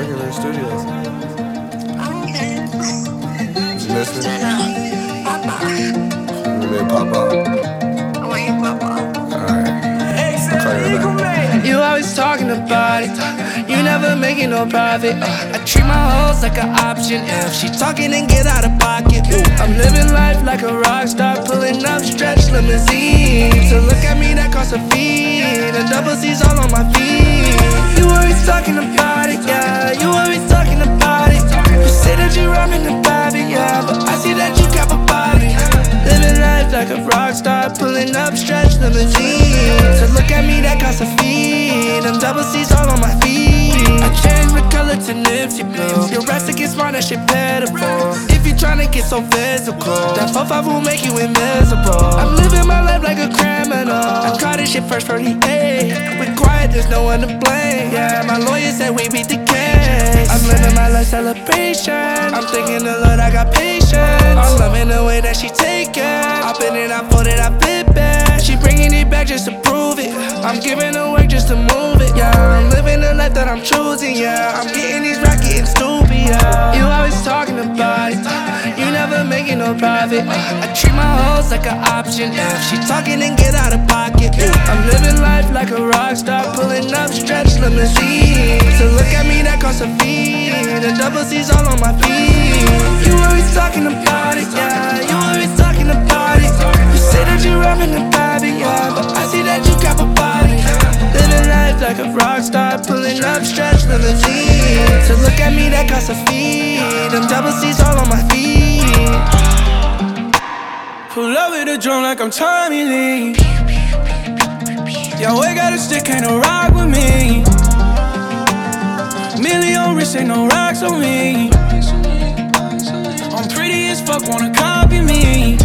working in the studios. Okay. You miss me? Papa. You made pop out. Why you Papa? Alright. I'll call you back. You always talking about it. You never making no profit. I treat my hoes like an option. If she talking, then get out of pocket. I'm living life like a rock star, pulling up stretch limousines. To look at me, that costs a fee. The double C's all on my feet. You always talking about it, yeah. You always talking about it. You say that you rapping about it, yeah, but I see that you cap about it. Living life like a rock star, pulling up stretch limousines. To look at me, that costs a fee. Them double C's all on my feet. I changed my color to Nipsey blue. Your rest against mine, that shit pitiful. If you tryna get so physical, that 4-5 will make you invisible. I'm living my life like a criminal. I caught this shit first 48. We're quiet, there's no one to blame. Yeah, my lawyer said we beat the case. I'm living my life celebration. I'm thinking the Lord, I got patience. I'm loving the way that she take it. I been it, I fold it, I flip it. She bringing it back just to prove it. I'm giving her work just to move it, yeah. I'm living the life that I'm choosing, yeah. I'm getting these racks, getting stupid, yeah. You always talking about it. You never making no profit. I treat my hoes like an option. If she talking, then get out of pocket. I'm living life like a rock star, pulling up stretch limousines. To look at me, that costs a fee. The double C's all on my feet. You always talking about it, yeah. You always talking about it. You say that you rapping about it, yeah, but I see that you cap about it. Living life like a rock star, pulling up stretch limousines. To look at me, that costs a fee. Them double C's all on my feet. Pull up with a drum like I'm Tommy Lee. Yo, we got a stick, ain't no rock with me. Million wrist, ain't no rocks on me. I'm pretty as fuck, wanna copy me.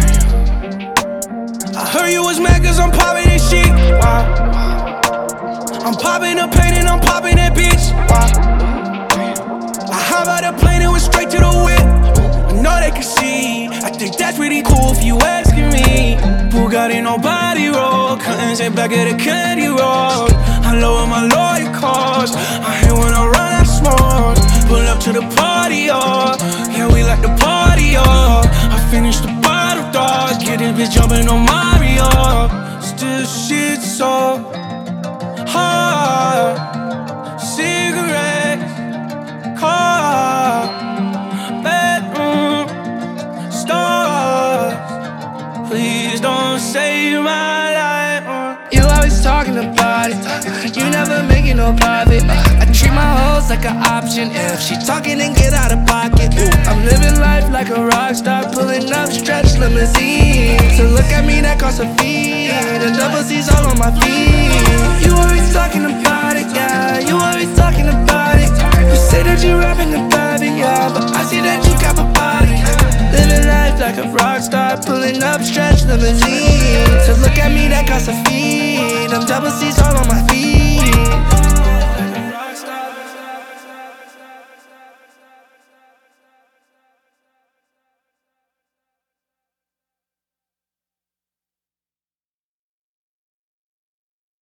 I heard you was mad cause I'm popping this shit. Wow. I'm popping the pain and I'm popping that bitch. Wow. I hop out the plane and went straight to the whip. I know they can see. I think that's pretty cool if you asking me. Bugatti, nobody roll. Curtains ain't back of the candy roll. I lower my lawyer costs. I hate when I run out smoke. Pull up to the party, oh. Yeah, we like the party, oh. I finished the bottle, dog. Get this bitch jumping on Mario. Still shit so hard. Cigarettes, car, bedroom, stars. Please don't save my life. You always talking about it. You never making no profit. I treat my hoes like an option. If she talking, then get out of pocket. I'm living life like a rock star, pulling up stretch limousines. To look at me, that costs a fee. The double C's all on my feet. You always talking about it, yeah. You always talking about it. You say that you rapping about it, yeah, but I see that you cap about it. Living life like a rock star, pulling up stretch limousines. To look at me, that costs a fee. Them double C's all on my feet.